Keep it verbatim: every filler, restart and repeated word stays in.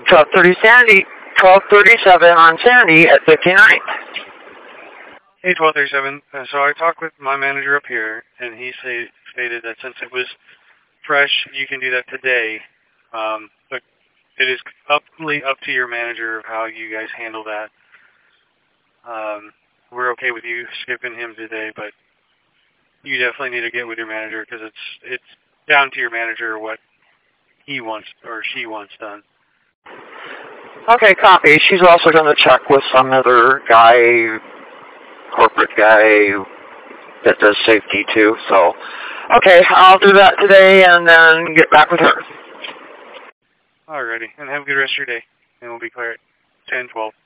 twelve thirty Sandy, twelve thirty-seven on Sandy at fifty-ninth. Hey, twelve thirty-seven. Uh, so I talked with my manager up here, and he say, stated that since it was fresh, you can do that today. Um, but it is up, up to your manager of how you guys handle that. Um, we're okay with you skipping him today, but you definitely need to get with your manager because it's it's down to your manager what he wants or she wants done. Okay, copy. She's also going to check with some other guy, corporate guy that does safety too. So, okay, I'll do that today and then get back with her. Alrighty, and have a good rest of your day. And we'll be clear at ten twelve.